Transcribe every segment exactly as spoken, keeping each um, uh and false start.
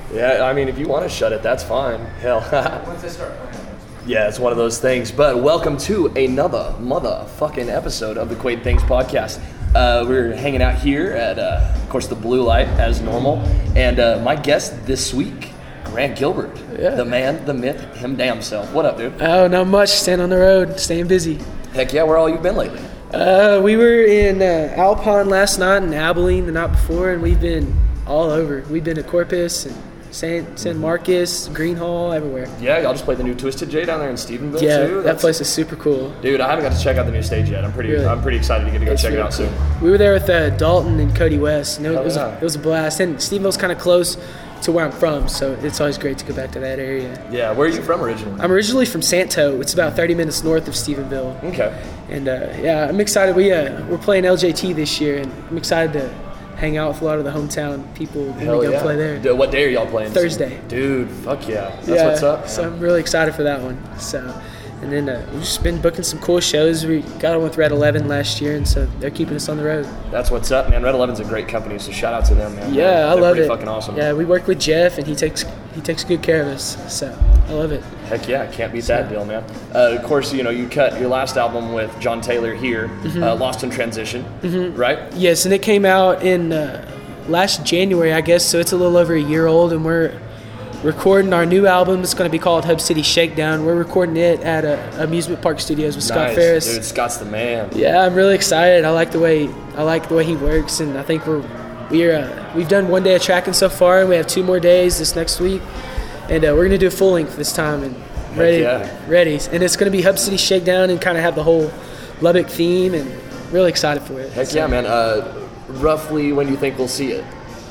Yeah, I mean, if you want to shut it, that's fine. Hell. Once I start playing. Yeah, it's one of those things. But welcome to another motherfucking episode of the Quaid Things podcast. Uh, we're hanging out here at, uh, of course, the Blue Light as normal. And uh, my guest this week, Grant Gilbert, yeah. the man, the myth, him damn self. What up, dude? Oh, not much. Staying on the road, staying busy. Heck yeah, where all you been lately? Uh, we were in uh, Alpine last night and Abilene the night before, and we've been all over. We've been to Corpus and San, San Marcos, Greenhall, everywhere. Yeah, y'all just played the new Twisted J down there in Stephenville yeah, too. that That's, place is super cool. Dude, I haven't got to check out the new stage yet. I'm pretty, Really? I'm pretty excited to get to go It's check really it out cool. soon. We were there with uh, Dalton and Cody West, and it was, Oh, it, was yeah. a, it was a blast. And Stephenville's kind of close to where I'm from, so it's always great to go back to that area. Yeah, where are you from originally? I'm originally from Santo. It's about thirty minutes north of Stephenville. Okay. And uh, yeah, I'm excited. We uh, we're playing L J T this year, and I'm excited to hang out with a lot of the hometown people when Hell we go yeah. play there. D- What day are y'all playing? Thursday. Dude, fuck yeah. That's yeah, what's up. So man. I'm really excited for that one. So, and then uh, we've just been booking some cool shows. We got on with Red eleven last year, and so they're keeping us on the road. That's what's up, man. Red eleven's a great company, so shout out to them, man. Yeah, They're I love pretty it. fucking awesome. Yeah, we work with Jeff, and he takes he takes good care of us. So I love it. Heck yeah, can't beat that deal, man. Uh, of course, you know, you cut your last album with John Taylor here, Mm-hmm. uh, Lost in Transition, right? Yes, and it came out in uh, last January, I guess. So it's a little over a year old, and we're recording our new album. It's going to be called Hub City Shakedown. We're recording it at a Amusement Park Studios with Scott Nice. Ferris. Dude, Scott's the man. Yeah, I'm really excited. I like the way I like the way he works, and I think we're we're uh, we've done one day of tracking so far, and we have two more days this next week, and uh, we're gonna do a full length this time and ready, yeah. ready, and it's gonna be Hub City Shakedown and kind of have the whole Lubbock theme, and really excited for it. Heck So, yeah, man. Uh, roughly when do you think we'll see it?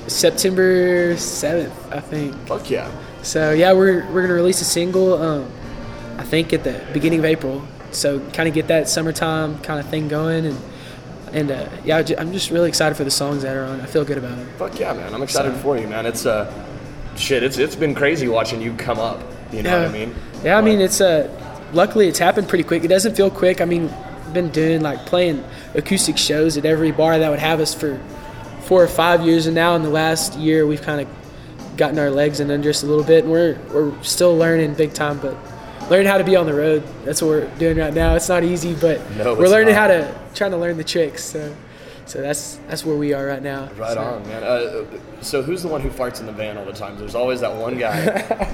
September seventh, I think. Fuck yeah. So yeah, we're we're gonna release a single. Um, I think at the beginning of April. So kind of get that summertime kind of thing going, and and uh, yeah, ju- I'm just really excited for the songs that are on. I feel good about it. Fuck yeah, man. I'm excited So- for you, man. It's, uh, shit, it's it's been crazy watching you come up. You know yeah. what I mean? Yeah, I mean Like, it's uh, luckily it's happened pretty quick. It doesn't feel quick. I mean, I've been doing like playing acoustic shows at every bar that would have us for four or five years, and now in the last year we've kind of gotten our legs in under us a little bit, and we're we're still learning big time, but learning how to be on the road. That's what we're doing right now. It's not easy, but No, we're it's learning not. how to trying to learn the tricks. So, so that's that's where we are right now. Right So- on, man. Uh, so who's the one who farts in the van all the time? There's always that one guy.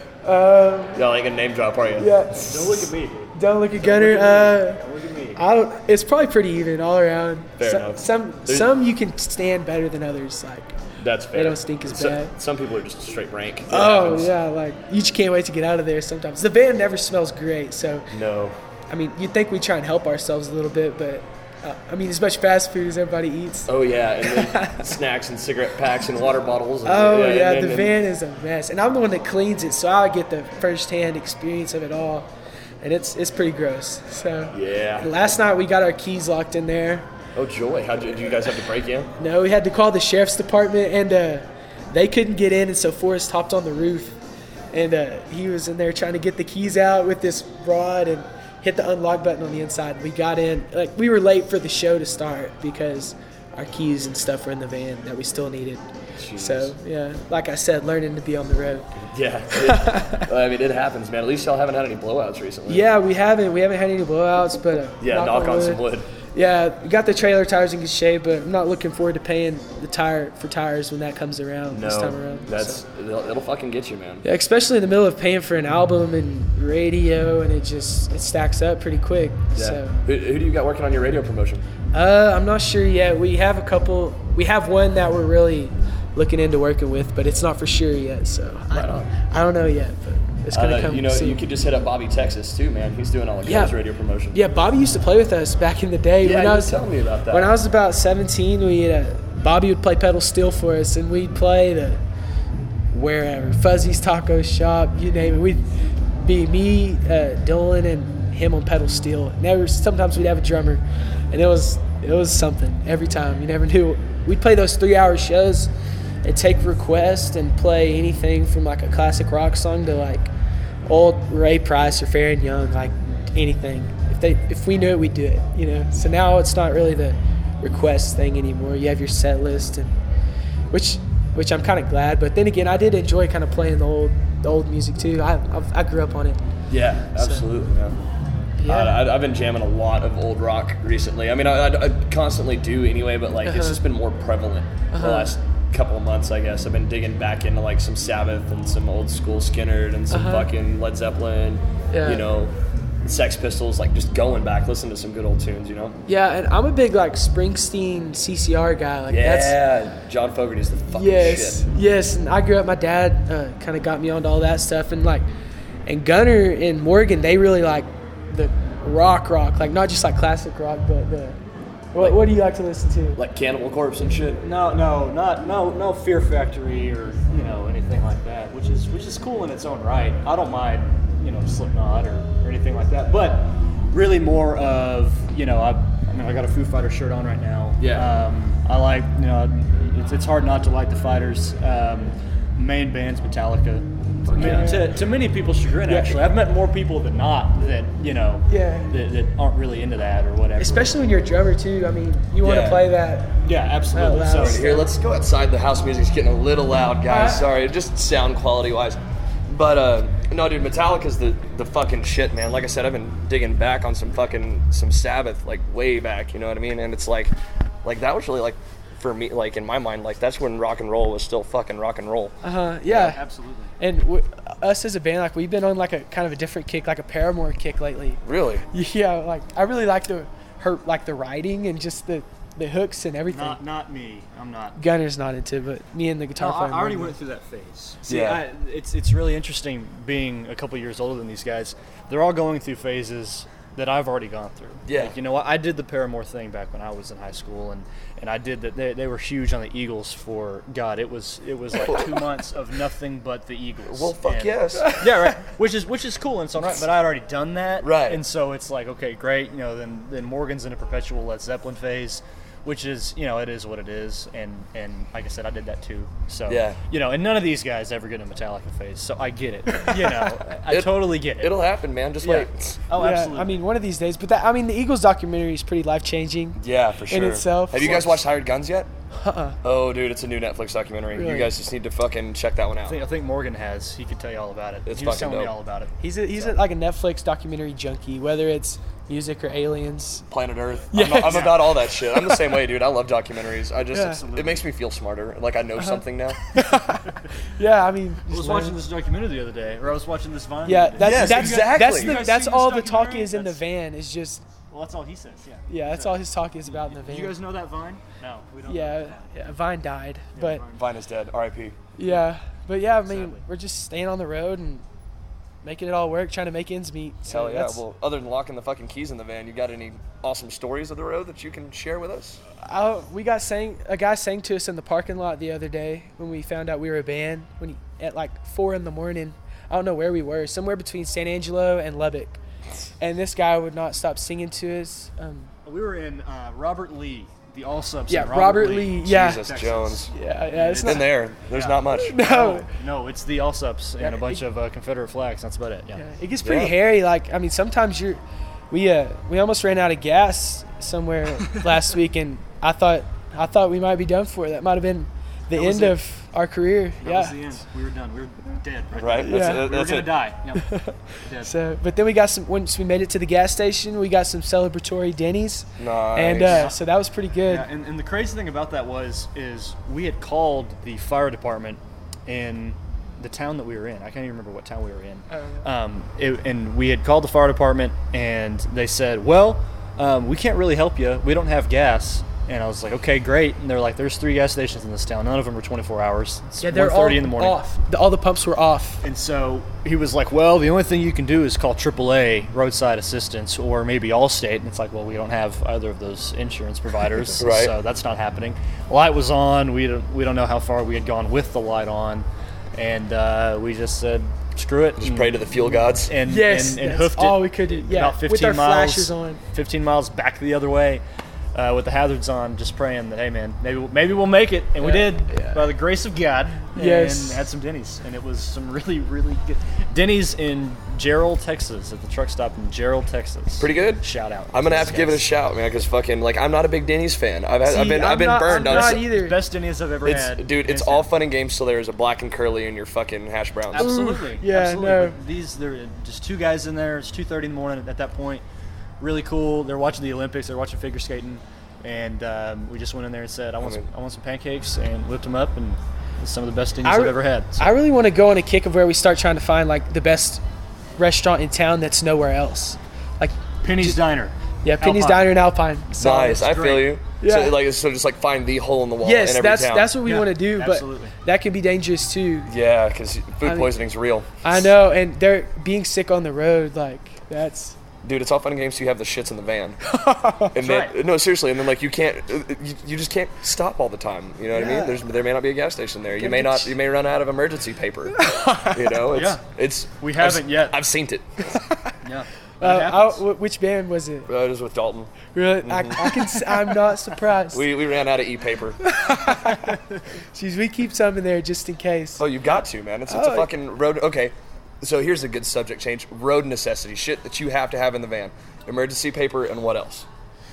Um, Y'all ain't gonna name drop, are you? Yeah. Don't look at me, dude. don't look at Gunner. Uh, Don't look at me. I don't. It's probably pretty even all around. Fair some, enough. Some There's- some you can stand better than others. Like That's fair. they don't stink as So- bad. Some people are just straight rank. It oh happens. yeah, like you just can't wait to get out of there. Sometimes the van never smells great. So No. I mean, you'd think we try and help ourselves a little bit, but uh, I mean, as much fast food as everybody eats. Oh yeah, and then snacks and cigarette packs and water bottles. And, Oh and yeah, then- the and- van is a mess, and I'm the one that cleans it, so I get the first-hand experience of it all, and it's it's pretty gross. So Yeah. last night we got our keys locked in there. Oh joy, how did you guys have to break in? No, we had to call the sheriff's department, and uh, they couldn't get in, and so Forrest hopped on the roof, and uh, he was in there trying to get the keys out with this rod and hit the unlock button on the inside. We got in, like we were late for the show to start because our keys and stuff were in the van that we still needed. Jeez. So yeah, like I said, learning to be on the road. Yeah. It, I mean, it happens, man. At least y'all haven't had any blowouts recently. Yeah, we haven't we haven't had any blowouts, but uh, Yeah. Knock on some wood. Yeah, we got the trailer tires in good shape, but I'm not looking forward to paying the tire for tires when that comes around this time No, around. that's so. it'll, it'll fucking get you, man. Yeah, especially in the middle of paying for an album and radio, and it just it stacks up pretty quick. Yeah. So Who, who do you got working on your radio promotion? uh, I'm not sure yet. We have a couple. We have one that we're really looking into working with, but it's not for sure yet. So Right I, on. I don't know yet, but it's gonna Uh, come. you know, soon. you could just hit up Bobby Texas too, man. He's doing all of Yeah. his radio promotion. Yeah, Bobby used to play with us back in the day. Yeah, when you I were was telling me about that. When I was about seventeen, we uh, Bobby would play pedal steel for us, and we'd play the wherever Fuzzy's Taco Shop, you name it. We'd be me, uh, Dylan, and him on pedal steel. Never. Sometimes we'd have a drummer, and it was it was something every time. You never knew. We'd play those three-hour shows and take requests and play anything from like a classic rock song to like old Ray Price or Farron Young, like anything. If they if we knew it, we'd do it. You know. So now it's not really the request thing anymore. You have your set list, and which which I'm kind of glad. But then again, I did enjoy kind of playing the old the old music too. I I've, I grew up on it. Yeah, absolutely. So, yeah. yeah. Uh, I've been jamming a lot of old rock recently. I mean, I, I, I constantly do anyway, but like uh-huh. it's just been more prevalent uh-huh. the last couple of months, I guess. I've been digging back into like some Sabbath and some old school Skynyrd and some uh-huh. fucking Led Zeppelin, yeah. you know, Sex Pistols, like just going back, listening to some good old tunes, you know? Yeah, and I'm a big like Springsteen C C R guy. Like yeah, that's, John Fogerty's the fucking yes, shit. Yes, and I grew up, my dad uh, kind of got me onto all that stuff, and like, and Gunner and Morgan, they really like the rock rock, like not just like classic rock, but the What, what do you like to listen to? Like Cannibal Corpse and shit? No, no, not no, no Fear Factory or you know anything like that, which is which is cool in its own right. I don't mind you know Slipknot or, or anything like that, but really more of you know I, I mean I got a Foo Fighters shirt on right now. Yeah. Um, I like you know it's it's hard not to like the Fighters. Um, main band's Metallica. Yeah. To, to many people's chagrin, actually, I've met more people than not that you know yeah. that, that aren't really into that or whatever. Especially when you're a drummer too. I mean, you want to Yeah. play that. Yeah, absolutely. Loud. So Here, let's go outside. The house music's getting a little loud, guys. Sorry, just sound quality wise. But uh, no, dude, Metallica's the the fucking shit, man. Like I said, I've been digging back on some fucking some Sabbath, like way back. You know what I mean? And it's like, like that was really like. For me, like in my mind, like that's when rock and roll was still fucking rock and roll. Uh huh. Yeah. yeah, absolutely. And w- us as a band, like we've been on like a kind of a different kick, like a Paramore kick lately. Really? Yeah. Like I really like the her like the writing and just the, the hooks and everything. Not not me. I'm not. Gunner's not into, it, but me and the guitar No, player. I already Morgan. went through that phase. See, Yeah. I, it's it's really interesting being a couple years older than these guys. They're all going through phases that I've already gone through. Yeah. Like, you know, I did the Paramore thing back when I was in high school, and, and I did that. They, they were huge on the Eagles for God. It was it was like two months of nothing but the Eagles. Well, fuck And- yes. Yeah, right. Which is which is cool and so on, right. But I'd already done that. Right. And so it's like, okay, great. You know, then then Morgan's in a perpetual Led Zeppelin phase, which is, you know, it is what it is. And and like I said, I did that too. So Yeah. you know, and none of these guys ever get a Metallica phase, so I get it. You know, I It- totally get it. It'll happen, man. Just Yeah. wait. Oh, Yeah, absolutely. I mean, one of these days. But that, I mean, the Eagles documentary is pretty life changing. Yeah, for sure. In itself. Have you guys watched Hired Guns yet? Uh-uh. Oh, dude, it's a new Netflix documentary. You Really? guys just need to fucking check that one I out. think, I think Morgan has. He could tell you all about it. It's he was fucking telling me dope. all about it. He's a, he's a, like a Netflix documentary junkie, whether it's music or aliens. Planet Earth. Yes. I'm, I'm about all that shit. I'm the same way, dude. I love documentaries. I just, Yeah. it's- it makes me feel smarter. Like I know Uh-huh. something now. Yeah, I mean, I was watching this documentary the other day, or I was watching this Vine. Yeah, the other day. that's Yes, that's exactly. that's, You the, guys that's seen all this the talk documentary? is in the That's- van. Is just Well, that's all he says. Yeah. yeah, that's all his talk is about in the van. You guys know that Vine? No, we don't. know Yeah, that Vine. yeah, Vine died, but Vine. Vine is dead. R I P yeah, but yeah, I mean, Sadly. we're just staying on the road and making it all work, trying to make ends meet. So Hell yeah. that's- Well, other than locking the fucking keys in the van, you got any awesome stories of the road that you can share with us? I, we got sang a guy sang to us in the parking lot the other day when we found out we were a band. When he, at like four in the morning, I don't know where we were, somewhere between San Angelo and Lubbock, and this guy would not stop singing to us. Um, We were in uh, Robert Lee, the all subs. Yeah, in Robert Lee, yeah. Jesus Texas. Jones. yeah, yeah, it's Been not. there. There's Yeah. not much. No, No, it's the all subs and Yeah, a bunch it- of uh, Confederate flags. That's about it. Yeah. yeah, it gets pretty Yeah. hairy. Like I mean, sometimes you're, we uh we almost ran out of gas somewhere last week, and I thought I thought we might be done for. That might have been the That was end it. of our career. That yeah. was the end. We were done. We were dead. Right. Right? there. That's Yeah. it. We were That's gonna it. die. Yep. Dead. So, but then we got some. Once we made it to the gas station, we got some celebratory Denny's, Nice. and uh, so that was pretty good. Yeah, and, and the crazy thing about that was is we had called the fire department in the town that we were in. I can't even remember what town we were in. Oh, Um, it, and we had called the fire department, and they said, "Well, um, we can't really help you. We don't have gas." And I was like, "Okay, great." And they're like, "There's three gas stations in this town. None of them are twenty-four hours. It's Yeah, they're one all thirty in the morning." off. The, all the pumps were off. And so he was like, "Well, the only thing you can do is call triple A roadside assistance or maybe Allstate." And it's like, "Well, we don't have either of those insurance providers, Right. so that's not happening." Light was on. We don't we don't know how far we had gone with the light on, and uh, we just said, "Screw it." Just and, pray to the fuel gods. and Yes, and, and that's hoofed all it we could do. Yeah, about fifteen with our miles, flashers on. fifteen miles back the other way. uh, with the hazards on, just praying that, hey, man, maybe maybe we'll make it. And we Yeah. did, Yeah. by the grace of God. Yes. And had some Denny's. And it was some really, really good. Denny's in Gerald, Texas, at the truck stop in Gerald, Texas. Pretty good. Shout out. I'm gonna have to those give it a guys. shout, man, because fucking like I'm not a big Denny's fan. I've had, See, I've been I'm I've been not- burned I'm on. not s- either. Best Denny's I've ever It's had. dude, it's hands all down. fun and games till there's a black and curly in your fucking hash browns. Absolutely. yeah, absolutely. no. But these, there are just two guys in there. It's two thirty in the morning at that point. Really cool. They're watching the Olympics. They're watching figure skating. And um, we just went in there and said, I want, I mean- some, I want some pancakes, and whipped them up. And it's some of the best Denny's I I've re- ever had. So, I really want to go on a kick of where we start trying to find like the best restaurant in town that's nowhere else. Like Penny's Diner. yeah, Penny's Alpine. Diner in Alpine. So, Nice, I feel great. you. Yeah. So like so just like find the hole in the wall in Yes, every that's town. that's what we Yeah, want to do, absolutely. but that can be dangerous too. Yeah, because food mean- poisoning's real. I know, and they're being sick on the road. Like that's Dude, it's all fun and games till you have the shits in the van. and then, right. No, seriously, and then like you can't, you, you just can't stop all the time. You know what I Yeah. mean? There's there may not be a gas station there. You Gotta may get not, sh- you may run out of emergency paper. You know, it's Yeah. it's. We I've haven't s- yet. I've seen it. Yeah. uh, I, wh- which band was it? I was with Dalton. Really, I, I can. s- I'm not surprised. We we ran out of e-paper. Jeez, we keep some in there just in case. Oh, you've got to, man. It's it's Oh, a fucking road. Okay, so here's a good subject change. Road necessity, shit that you have to have in the van. Emergency paper and what else?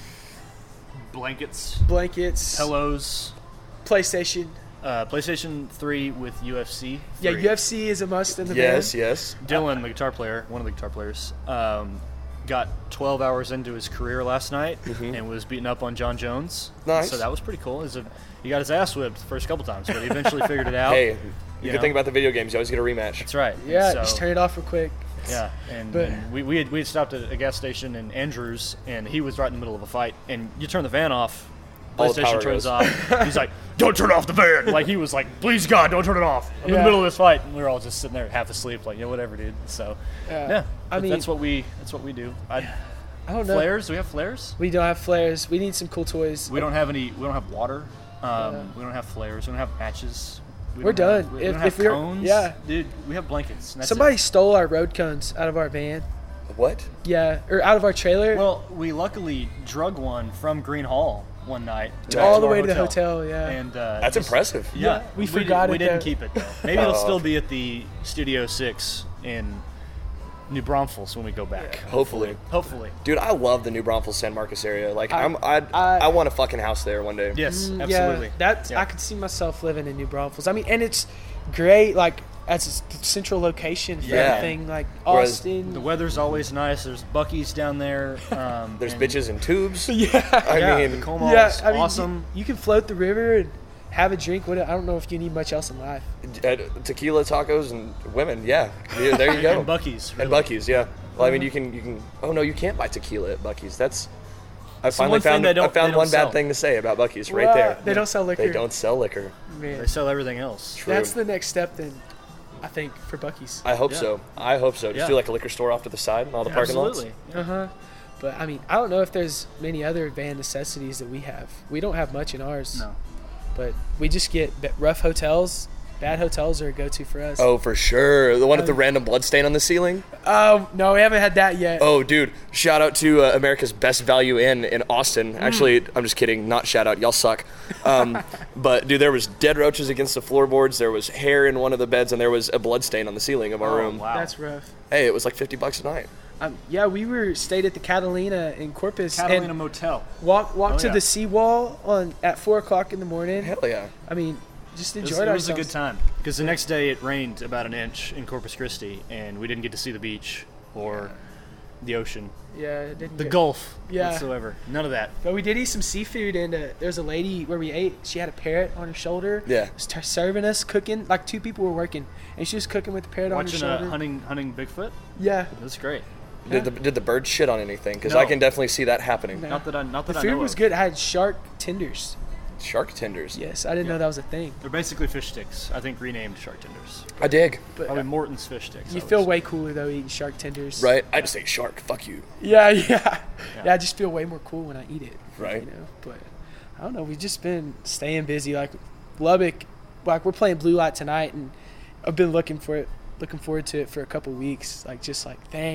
Blankets, Blankets, pillows, PlayStation. uh, PlayStation three with U F C. Yeah, three. U F C is a must in the Yes, van. yes. Dylan, the guitar player, one of the guitar players, um, got twelve hours into his career last night and was beating up on John Jones. Mm-hmm. Nice. So that was pretty cool. It was a, he got his ass whipped the first couple times, but he eventually figured it out. Hey, you You can know? think about the video games. You always get a rematch. That's right. Yeah, So- just turn it off real quick. Yeah, and, But- and we, we, had, we had stopped at a gas station in Andrews, and he was right in the middle of a fight. And you turn the van off, All the PlayStation power turns goes. off. He's like, "Don't turn off the van!" Like he was like, "Please God, don't turn it off." I'm in Yeah. the middle of this fight, and we were all just sitting there half asleep, like, "Yeah, whatever, dude." So, Yeah. yeah, I but mean- that's what we that's what we do. I, I don't know. flares? Do we have flares? We don't have flares. We need some cool toys. We don't have any. We don't have water. Um, Yeah. We don't have flares. We don't have matches. We We're don't have- done. we If- don't have if we're- cones. yeah. dude, we have blankets. And that's Somebody it. stole our road cones out of our van. What? Yeah, or out of our trailer. Well, we luckily drug one from Green Hall one night All back the our way to the hotel, yeah. and uh, That's just- impressive. Yeah, Yeah, we did- forgot We it, didn't though. keep it. Though. Maybe it'll Oh. still be at the Studio Six in New Braunfels when we go back. Hopefully. Hopefully. Dude, I love the New Braunfels San Marcos area. Like, I- I, am I, I, I- want a fucking house there one day. Yes, Mm, absolutely. Yeah, that's Yeah. I could see myself living in New Braunfels. I mean, and it's great, like as a s- central location for Yeah. everything, like Whereas Austin. The weather's always nice. There's Buc-ee's down there. Um, There's and- bitches in tubes. yeah, I Yeah, mean, the Comal's yeah. I mean, awesome. You, you can float the river and have a drink. What I don't know if you need much else in life. uh, tequila, tacos, and women. Yeah, yeah there you go. And Buc-ee's. And really. Buc-ee's, yeah. Well, I mean, you can, you can. Oh no, you can't buy tequila at Buc-ee's. That's. I the finally one thing found. they I don't- found they don't one sell. bad thing to say about Buc-ee's right Well, there. They don't sell liquor. They don't sell liquor. Man, They sell everything else. True. that's the next step then. I think for Buc-ee's. I hope Yeah. so. I hope so. Just Yeah. do like a liquor store off to the side in all the parking lots. Absolutely. Uh huh. But I mean, I don't know if there's many other van necessities that we have. We don't have much in ours. No. But we just get b- rough hotels. Bad hotels are a go-to for us. Oh, for sure. The one with the Um, random blood stain on the ceiling. Um, no, we haven't had that yet. Oh, dude! Shout out to uh, America's Best Value Inn in Austin. Mm. Actually, I'm just kidding. Not shout out. Y'all suck. Um, but dude, there was dead roaches against the floorboards. There was hair in one of the beds, and there was a blood stain on the ceiling of our Oh, room. wow. That's rough. Hey, it was like fifty bucks a night. Um, yeah, we were stayed at the Catalina in Corpus Catalina and Motel. walk walk Oh, to yeah. the seawall on at four o'clock in the morning. Hell yeah! I mean, just It was, enjoyed it was a ourselves. good time because the next day it rained about an inch in Corpus Christi, and we didn't get to see the beach or the ocean, Yeah, it didn't the get- Gulf Yeah. whatsoever. None of that. But we did eat some seafood, and uh, there was a lady where we ate. She had a parrot on her shoulder. Yeah. was t- serving us, cooking. Like two people were working, and she was cooking with the parrot Watching on her uh, shoulder. hunting hunting Bigfoot. Yeah, It was great. Did the did the bird shit on anything? Because No. I can definitely see that happening. No. Not that I not the that I food know was of. good. I had shark tenders. Shark tenders. Yes, I didn't Yeah. know that was a thing. They're basically fish sticks. I think renamed shark tenders. I dig. But Probably Morton's fish sticks. you I would feel say. way cooler though eating shark tenders. Right? I just say shark. Fuck you. Yeah, yeah, yeah. I just feel way more cool when I eat it. Right. You know, but I don't know. We've just been staying busy. Like Lubbock, like we're playing Blue Light tonight, and I've been looking for it, looking forward to it for a couple weeks. Like just like thank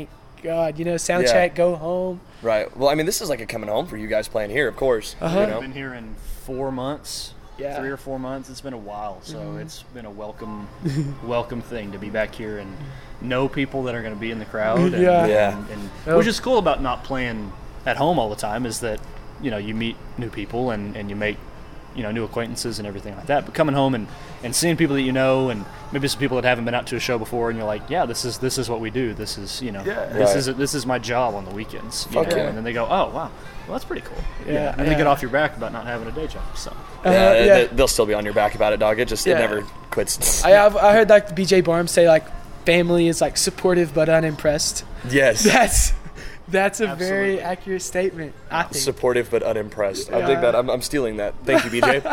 God, you know, sound Yeah. check, go home. Right. Well, I mean, this is like a coming home for you guys playing here, of course. Uh-huh. You I've know? been here in four months. Yeah. Three or four months. It's been a while, so Mm-hmm. it's been a welcome, welcome thing to be back here and know people that are going to be in the crowd. And, Yeah. Yeah. And, and Oh. which is cool about not playing at home all the time is that you know you meet new people and, and you make you know new acquaintances and everything like that. But coming home and, and seeing people that you know and maybe some people that haven't been out to a show before and you're like, yeah, this is this is what we do. This is you know Yeah. this Right. is this is my job on the weekends. You Fuck know? yeah. And then they go, oh wow, well that's pretty cool. Yeah, And then they yeah. get off your back about not having a day job. So. Uh-huh, Yeah, yeah. they- they'll still be on your back about it, dog. It just Yeah. it never quits. I I've, I heard like the B J Barham say like family is like supportive but unimpressed. yes. That's that's a Absolutely. very accurate statement. I think. Supportive but unimpressed. I Yeah. dig that. I'm, I'm stealing that. Thank you, B J.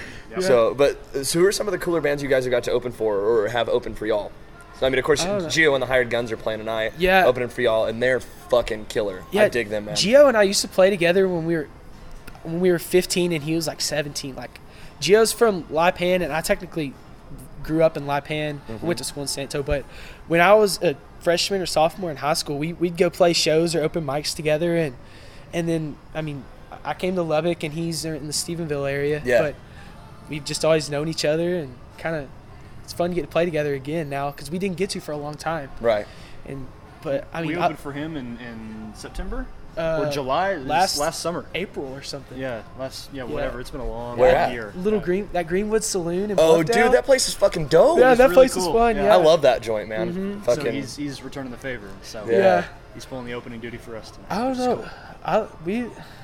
So, but so who are some of the cooler bands you guys have got to open for or have open for y'all? So, I mean, of course, I don't know. Geo and the Hired Guns are playing tonight. Yeah. Opening for y'all, and they're fucking killer. Yeah, I dig them, man. Gio and I used to play together when we were when we were fifteen and he was like seventeen. Like Gio's from Lipan and I technically grew up in Lipan. Mm-hmm. Went to school in Santo, but when I was a freshman or sophomore in high school, we we'd go play shows or open mics together and and then I mean I came to Lubbock and he's in the Stephenville area. Yeah. But we've just always known each other and kind of it's fun to get to play together again now because we didn't get to for a long time. Right. And but I mean we I- opened for him in, in September Uh, or July It was last- last summer. April or something. Yeah, last yeah whatever. It's been a long Where at? year. Little Yeah. green that Greenwood Saloon in Oh, Bluffdale. dude, that place is fucking dope. yeah, it's that really place cool. is fun. Yeah. Yeah, I love that joint, man. Mhm. Fucking. So he's he's returning the favor. So Yeah. Yeah. he's pulling the opening duty for us tonight. I don't which is know. cool. I we,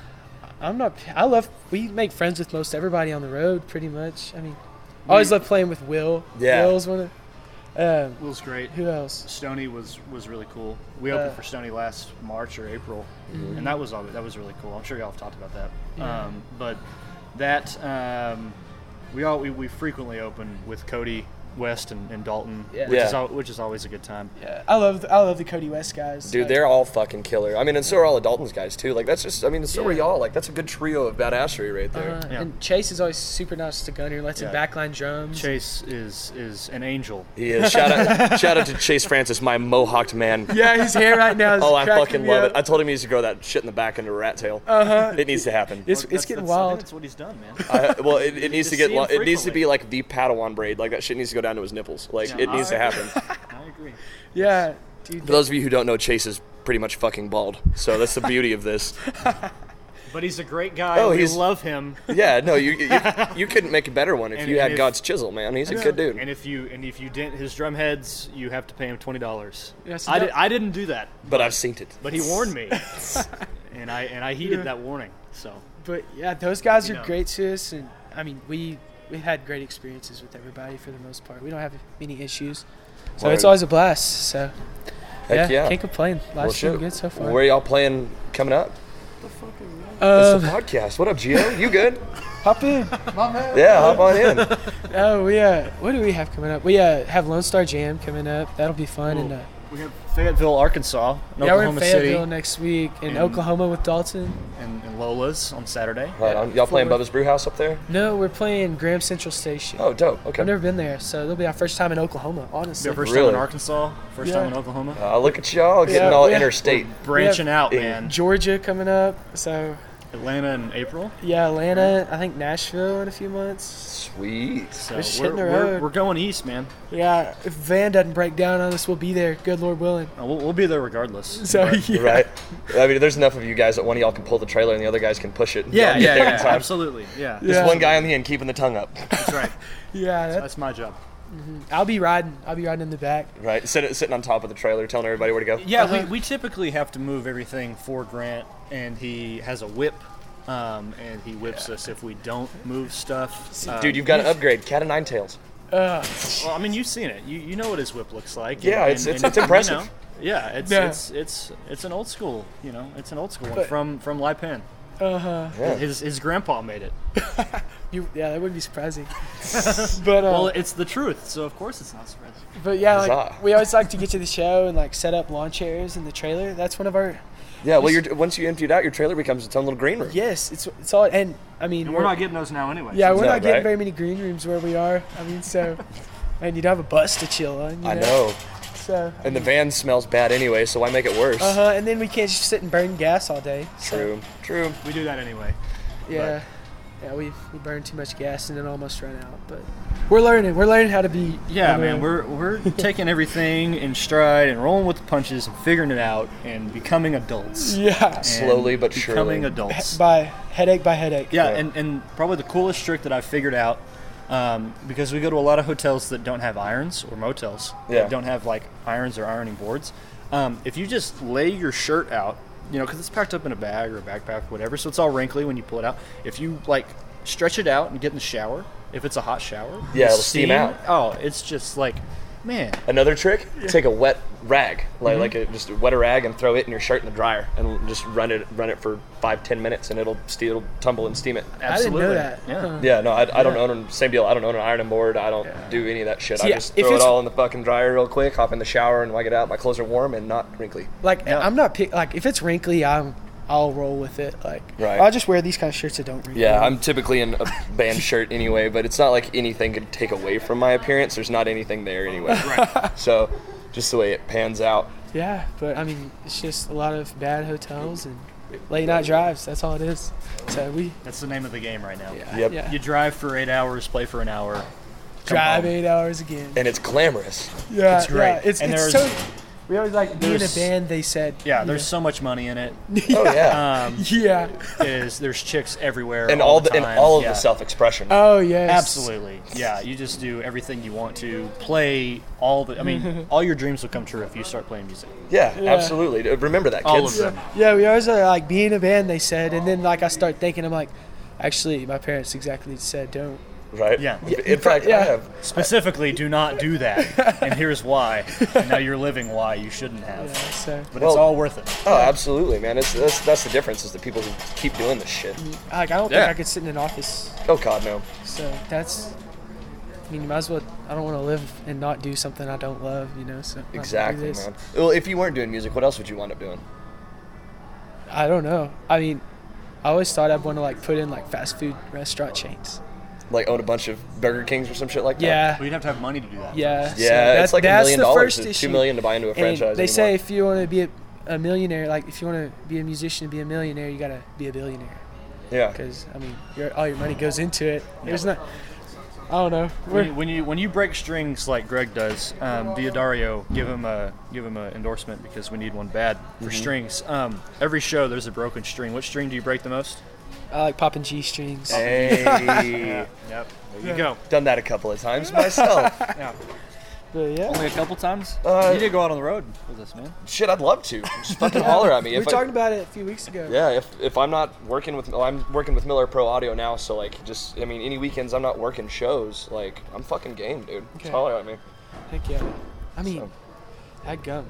I'm not. I love. We make friends with most everybody on the road, pretty much. I mean, I always We- love playing with Will. Yeah. Will's one of. Um, Will's great. who else? Stony was was really cool. We opened Uh, for Stony last March or April, and that was always, that was really cool. I'm sure y'all have talked about that. Yeah. Um, but that um, we all we, we frequently open with Cody West and, and Dalton, Yeah. which Yeah. is al- which is always a good time. Yeah, I love. I love the Cody West guys. Dude, Like, they're all fucking killer. I mean, and so are all the Dalton's guys too. Like that's just, I mean, so are Yeah. y'all. Like that's a good trio of badassery right there. Uh, Yeah. And Chase is always super nice to Gunner. Lets him Yeah. backline drums. Chase is is an angel. He is. Shout out, shout out to Chase Francis, my mohawked man. Yeah, his hair right now is Oh, I cracking fucking me love up. it. I told him he needs to grow that shit in the back into a rat tail. Uh huh. It needs to happen. It's Well, it's that's- getting that's- I think wild. That's what he's done, man. I, well, it, it needs to just get. see him Lo- it needs to frequently. be like the Padawan braid. Like that shit needs to go down to his nipples. Like Yeah, it needs to I- happen. I agree. Yeah, dude. For those of you who don't know, Chase is pretty much fucking bald. So that's the beauty of this. But he's a great guy. Oh, we he's- love him. Yeah, no, you you, you couldn't make a better one if And- you and had if- God's chisel, man. He's a good dude. And if you and if you dent his drum heads, you have to pay him twenty dollars. Yeah, so I that- did. I didn't do that, But I've seen it. but he warned me, and I and I heeded Yeah. that warning. So But yeah, those guys You are know. great to us, and I mean, we we had great experiences with everybody for the most part. We don't have many issues, so it's Word. always a blast. So Heck yeah. can't complain. Well, Life's been shit. good so far. Where y'all playing coming up? Um, It's a podcast. What up, Gio? You good? hop in. Yeah, hop on in. Oh, we uh, what do we have coming up? We uh have Lone Star Jam coming up. That'll be fun. And uh, we have Fayetteville, Arkansas, and yeah, we're in Oklahoma Fayetteville City, next week, in And- Oklahoma with Dalton. and, and Lola's on Saturday. Right on. Y'all playing Fort Bubba's Brew House up there? No, we're playing Graham Central Station. Oh, dope. Okay. I've never been there, so it'll be our first time in Oklahoma. It's Honestly, our first Really? time in Arkansas, first Yeah. time in Oklahoma. Uh, look at y'all getting Yeah, all yeah. interstate. Branching out, Yeah. man. Georgia coming up. So Atlanta in April. yeah, Atlanta. I think Nashville in a few months. Sweet. So We're just we're, hitting the we're, road. we're going east, man. Yeah, if Van doesn't break down on us, we'll be there. Good Lord willing. Uh, We'll, we'll be there regardless. So But- yeah. Right. I mean, there's enough of you guys that one of y'all can pull the trailer and the other guys can push it. and Yeah, y'all get yeah, there yeah, in time. absolutely. Yeah, Yeah. Just one guy on the end keeping the tongue up. that's right. Yeah, that, That's my job. I'll be riding. I'll be riding in the back. Right. Sitting, sitting on top of the trailer, telling everybody where to go. Yeah, Uh-huh. we, we typically have to move everything for Grant, and he has a whip, um, and he whips us if we don't move stuff. Um, Dude, you've got to upgrade. Cat of nine tails. Uh, Well, I mean, you've seen it. You you know what his whip looks like. Yeah, and- it's- and- it's- and, it's impressive. You know, yeah, it's, Yeah. it's it's it's an old school. You know, it's an old school one But- from from Lipan. uh huh. Yeah. His his grandpa made it. You, yeah, that wouldn't be surprising. but uh, Well, it's the truth, so of course it's not surprising. but yeah, Huzzah. like we always like to get to the show and like set up lawn chairs in the trailer. That's one of our Yeah, well, you're, once you empty it out, your trailer becomes its own little green room. yes. It's it's all and I mean And we're not getting those now anyway. yeah so we're No, not getting right? very many green rooms where we are. I mean so and you'd have a bus to chill on. You know? I know. So. And the van smells bad anyway, so why make it worse? Uh huh. And then we can't just sit and burn gas all day. So, True. True. We do that anyway. Yeah. Yeah, we we burn too much gas and then almost run out. But we're learning. We're learning how to be. Yeah, you know, man, we're we're taking everything in stride and rolling with the punches and figuring it out and becoming adults. Yeah. And Slowly but becoming surely. adults. By headache by headache. Yeah, Yeah. and, and probably the coolest trick that I've figured out, um, because we go to a lot of hotels that don't have irons, or motels Yeah. that don't have like irons or ironing boards. Um, if you just lay your shirt out, you know, because it's packed up in a bag or a backpack, whatever, so it's all wrinkly when you pull it out. If you like stretch it out and get in the shower, if it's a hot shower, Yeah, the it'll steam out. Oh, it's just like, man. Another trick: take a wet rag, like like a, just wet a rag, and throw it in your shirt in the dryer, and just run it run it for five ten minutes, and it'll ste- it'll tumble and steam it. I didn't know Absolutely. that. Yeah. Huh. Yeah, no, I, I don't Yeah. own a, same deal. I don't own an ironing board. I don't Yeah. do any of that shit. See, I just if throw it it's- all in the fucking dryer real quick, hop in the shower, and wipe it out. My clothes are warm and not wrinkly. Like Yeah. I'm not pick, like if it's wrinkly, I'm I'll roll with it. Like Right. I'll just wear these kind of shirts that don't wrinkle. Yeah, I'm typically in a band shirt anyway, but it's not like anything could take away from my appearance. There's not anything there anyway. Right. So, just the way it pans out. Yeah, but I mean, it's just a lot of bad hotels and late night drives. That's all it is. So we That's the name of the game right now. yeah, Yep. yeah. You drive for eight hours, play for an hour. come drive home. eight hours again. And it's glamorous. Yeah, It's great. Yeah, it's And it's there's- so. We always like being a there's- band. They said. Yeah, you there's know. so much money in it. Oh yeah. Um, Yeah. is there's chicks everywhere, and all, all the the, time. and all of yeah. the self-expression. Oh yes. Absolutely, yeah. You just do everything you want to. Play all the. I mean, all your dreams will come true if you start playing music. yeah, Yeah. absolutely. Remember that, kids. All of them. Yeah, we always are like being a band. They said, and then like I start thinking, I'm like, actually, my parents exactly said don't. Right? Yeah. In fact, Yeah. I have. Specifically, do not do that. And here's why. And now you're living why you shouldn't have. Yeah, so But Well- it's all worth it. Oh, absolutely, man. It's that's, that's the difference is the people who keep doing this shit. like I don't Yeah. think I could sit in an office. Oh God, no. So that's. I mean, you might as well. I don't want to live and not do something I don't love. You know. So I do Exactly, this. man. Well, if you weren't doing music, what else would you wind up doing? I don't know. I mean, I always thought I'd want to like put in like fast food restaurant chains. Like own a bunch of Burger Kings or some shit like that? Yeah. But you'd have to have money to do that. Yeah. so Yeah, that- it's like a that's million the dollars. first It's issue. two million to buy into a And franchise. they say anymore. if you want to be a, a millionaire, like if you want to be a musician and be a millionaire, you gotta be a billionaire. Yeah. Because I mean, your, all your money goes into it. There's not. I don't know. When We're, you, when you when you break strings like Greg does, um, Diodario, give him a give him an endorsement because we need one bad for strings. Um, every show there's a broken string. Which string do you break the most? I like popping G strings. Hey. Yep. There you go. Done that a couple of times myself. Yeah. But yeah. Only a couple times. Uh, you did go out on the road with us, man. Shit, I'd love to. Just fucking holler at me. We were If I- talking about it a few weeks ago. Yeah, if if I'm not working with, well, I'm working with Miller Pro Audio now, so like, just, I mean, any weekends I'm not working shows, like, I'm fucking game, dude. Just Okay. holler at me. Heck yeah. I mean, So. I'd gum.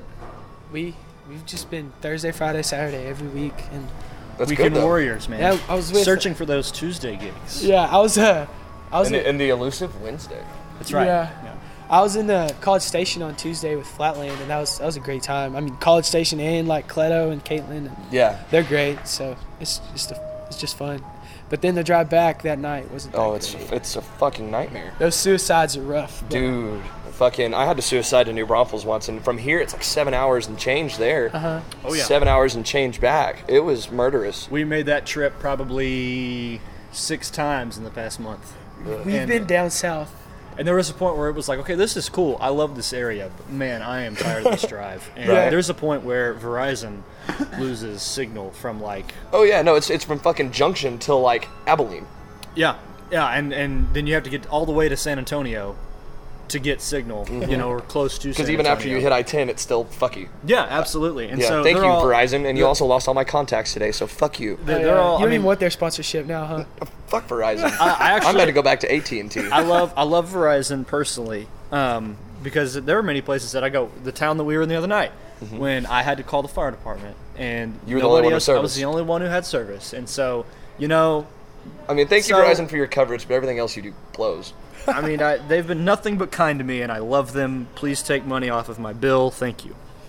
We we've just been Thursday, Friday, Saturday every week, and That's Weekend good, though. Warriors, man. Yeah, I was with- searching for those Tuesday gigs. yeah, I was uh, I was And in, the, and the elusive Wednesday. That's right. Yeah. I was in the College Station on Tuesday with Flatland, and that was that was a great time. I mean, College Station and like Cleto and Caitlin, and Yeah. they're great. So it's just a, it's just fun. But then the drive back that night wasn't. That Oh, it's great. it's a fucking nightmare. Those suicides are rough. but- Dude, fucking, I had to suicide to New Braunfels once, and from here it's like seven hours and change there. Uh-huh. Oh, yeah. Seven hours and change back. It was murderous. We made that trip probably six times in the past month. We've And- been down south. And there was a point where it was like, okay, this is cool. I love this area, but man, I am tired of this drive. And Right. there's a point where Verizon loses signal from like, Oh yeah, no, it's it's from fucking Junction till like Abilene. yeah, yeah, and and then you have to get all the way to San Antonio to get signal, you know, or close to. Because San even after you Antonio. hit I ten, it's still fuck you. yeah, absolutely. And Yeah, so thank you, they're all, Verizon, and you they're- also lost all my contacts today, so fuck you. They're, Oh, they're yeah. all. you I don't mean, even want their sponsorship now, huh? Fuck Verizon. I, I actually, I'm about to go back to A T and T. I love I love Verizon personally, um, because there are many places that I go. The town that we were in the other night, when I had to call the fire department, and Mm-hmm. You were the only nobody one with else. I was service. the only one who had service, and so you know, I mean, thank you, So- Verizon, for your coverage, but everything else you do blows. I mean, I, they've been nothing but kind to me, and I love them. Please take money off of my bill. Thank you.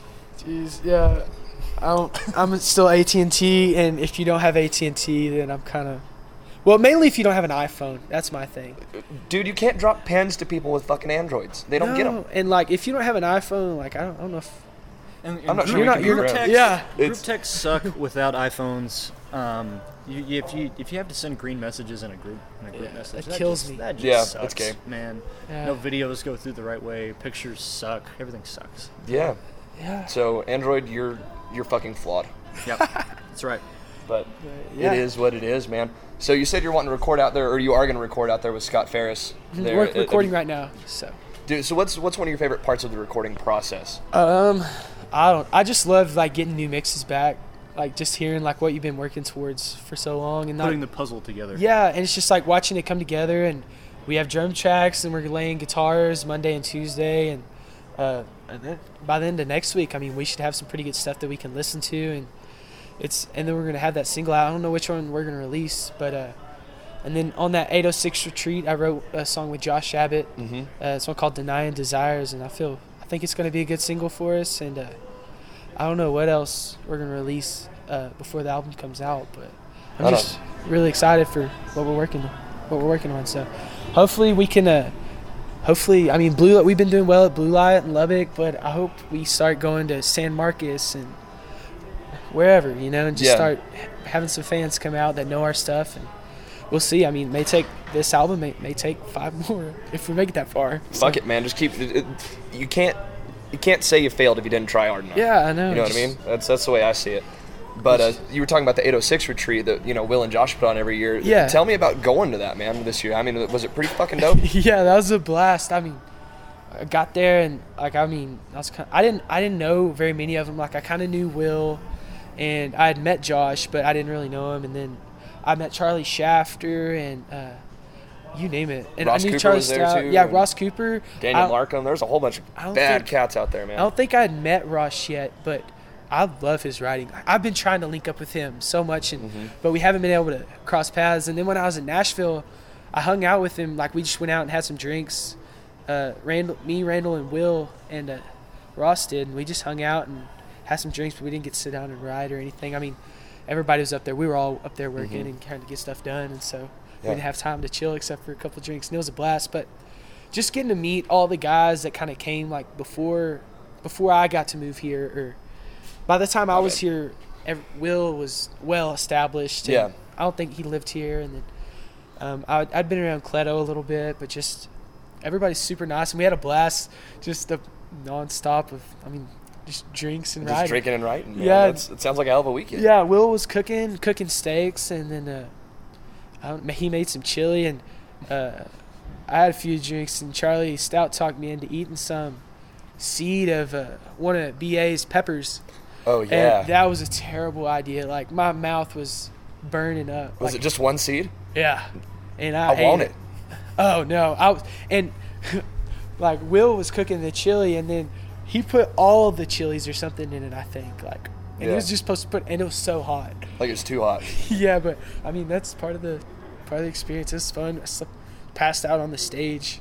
Jeez, yeah. I don't, I'm still A T and T, and if you don't have A T and T, then I'm kind of Well, mainly if you don't have an iPhone. That's my thing. Dude, you can't drop pens to people with fucking Androids. They don't no, get them. And like, if you don't have an iPhone, like I don't, I don't know if And, and I'm not sure group, we can you're group not- texts, yeah. group It's- texts suck without iPhones. Um, you, you, if you if you have to send green messages in a group in a group Yeah, message, that that kills just, me. That just Yeah, sucks, it's gay. man. Yeah. No videos go through the right way. Pictures suck. Everything sucks. Yeah. yeah. So Android, you're you're fucking flawed. Yep, that's right. But yeah. it is what it is, man. So you said you're wanting to record out there, or you are going to record out there with Scott Ferris. There. We're Uh, recording have right now, so. you- Dude, so what's what's one of your favorite parts of the recording process? Um, I don't. I just love like getting new mixes back, like just hearing like what you've been working towards for so long, and not, Putting the puzzle together. yeah, and it's just like watching it come together. And we have drum tracks, and we're laying guitars Monday and Tuesday, and uh, and then by the end of next week, I mean, we should have some pretty good stuff that we can listen to, and it's and then we're gonna have that single out. I don't know which one we're gonna release, but uh, and then on that eight oh six Retreat, I wrote a song with Josh Abbott. Mm-hmm. Uh, it's one called Denying Desires, and I feel I think it's going to be a good single for us. And uh, I don't know what else we're going to release uh, before the album comes out, but I'm Right on. just really excited for what we're working what we're working on. So hopefully we can. Uh, hopefully, I mean, Blue. We've been doing well at Blue Light and Lubbock, but I hope we start going to San Marcos and wherever, you know, and just Yeah. start having some fans come out that know our stuff and. We'll see. I mean, may take this album may, may take five more if we make it that far. Fuck it, man. Just keep. It, it, you can't you can't say you failed if you didn't try hard enough. Yeah, I know. You know what I mean? That's that's the way I see it. But uh, you were talking about the eight oh six retreat that you know Will and Josh put on every year. Yeah. Tell me about going to that, man, this year. I mean, was it pretty fucking dope? Yeah, that was a blast. I mean, I got there and like I mean, I was kind I didn't I didn't know very many of them. Like I kind of knew Will, and I had met Josh, but I didn't really know him. And then I met Charlie Shafter and uh, you name it. And Ross I knew Cooper Charlie was there, Stout. too, Yeah, and Ross Cooper. Daniel I, Markham. There's a whole bunch I of don't bad think- cats out there, man. I don't think I had met Ross yet, but I love his writing. I've been trying to link up with him so much, and Mm-hmm. but we haven't been able to cross paths. And then when I was in Nashville, I hung out with him. Like we just went out and had some drinks. Uh, Randall, me, Randall, and Will, and uh, Ross did, and we just hung out and had some drinks. But we didn't get to sit down and write or anything. I mean, everybody was up there. We were all up there working Mm-hmm. and trying to get stuff done, and so Yeah. we didn't have time to chill except for a couple drinks. And it was a blast. But just getting to meet all the guys that kind of came like before, before I got to move here, or by the time I was Okay. here, ev Will was well established. and Yeah. I don't think he lived here, and then um, I, I'd been around Cleto a little bit, but just everybody's super nice, and we had a blast, just a nonstop of, I mean, just drinks and Just riding. drinking and writing. Man. Yeah. That's, it sounds like a hell of a weekend. Yeah, Will was cooking, cooking steaks, and then uh, I don't, he made some chili, and uh, I had a few drinks, and Charlie Stout talked me into eating some seed of uh, one of B A's peppers. Oh yeah. And that was a terrible idea. Like my mouth was burning up. was like, it just one seed? Yeah, and I, I want ate it. Oh no, I was and like Will was cooking the chili, and then he put all the chilies or something in it. I think like, and Yeah. he was just supposed to put, and it was so hot. Like it's too hot. Yeah, but I mean that's part of the part of the experience. It's fun. I slept, passed out on the stage,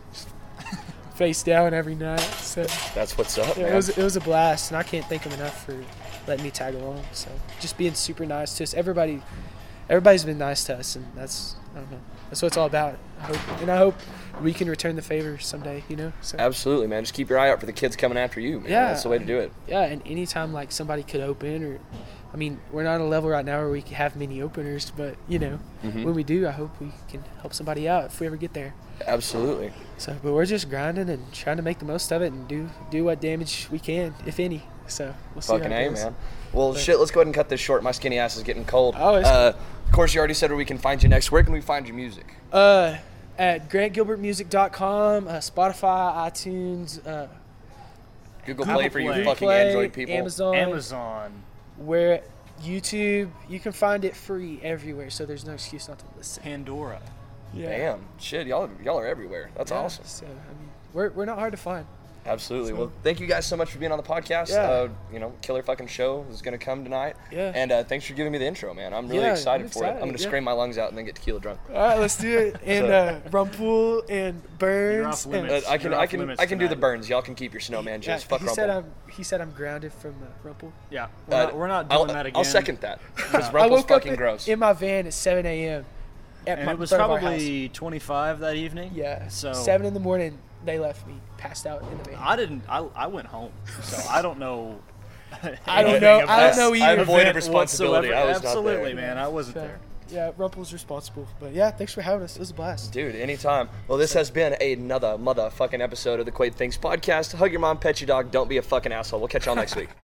face down every night. So That's what's up, yeah, man. it was it was a blast, and I can't thank him enough for letting me tag along. So just being super nice to us. Everybody, everybody's been nice to us, and that's I don't know. That's what it's all about. I hope, and I hope we can return the favor someday. You know. So Absolutely, man. Just keep your eye out for the kids coming after you, man. Yeah. That's the way to do it. yeah, and anytime like somebody could open, or I mean, we're not at a level right now where we can have many openers, but you know, Mhm. when we do, I hope we can help somebody out if we ever get there. Absolutely. So, but we're just grinding and trying to make the most of it and do do what damage we can, if any. So we'll see. Fucking how it A, goes. man. Well, But- shit, let's go ahead and cut this short. My skinny ass is getting cold. Oh, it's uh, Of course, you already said where we can find you next. Where can we find your music? Uh, at grant gilbert music dot com, uh, Spotify, iTunes, uh, Google Google Play for you Play. fucking Play, Android people. Amazon, Amazon. where YouTube, you can find it free everywhere. So there's no excuse not to listen. Pandora. Yeah. Damn. Shit, y'all, y'all are everywhere. That's Yeah, awesome. So I mean, we're we're not hard to find. Absolutely. So- Well, thank you guys so much for being on the podcast. Yeah. Uh, you know, killer fucking show is going to come tonight. Yeah. And uh, thanks for giving me the intro, man. I'm really Yeah, excited I'm for it. I'm excited, going to yeah. scream my lungs out and then get tequila drunk. All right, let's do it. And uh, Rumpel and You're Burns. off And, limits. Uh, I can, You're I off can, limits I can do the tonight. burns. Y'all can keep your snowman yeah, jizz. Fuck he Rumple. said I'm he said I'm grounded from uh, Rumpel. Yeah. We're, Uh, not, we're not doing I'll, that again. I'll second that because I Rumple's woke up fucking gross. in my van at seven a.m. at And my it was front of our probably twenty-five that evening. house. Yeah. So seven in the morning, they left me passed out in the van. I didn't. I, I went home. So I don't know. I don't anything know. about I don't know I either. avoided event responsibility. whatsoever. I was not Absolutely, there. man. I wasn't So, there. yeah, Rumpel was responsible. But yeah, thanks for having us. It was a blast. Dude, anytime. Well, this has been another motherfucking episode of the Quaid Thinks podcast. Hug your mom, pet your dog, don't be a fucking asshole. We'll catch y'all next week.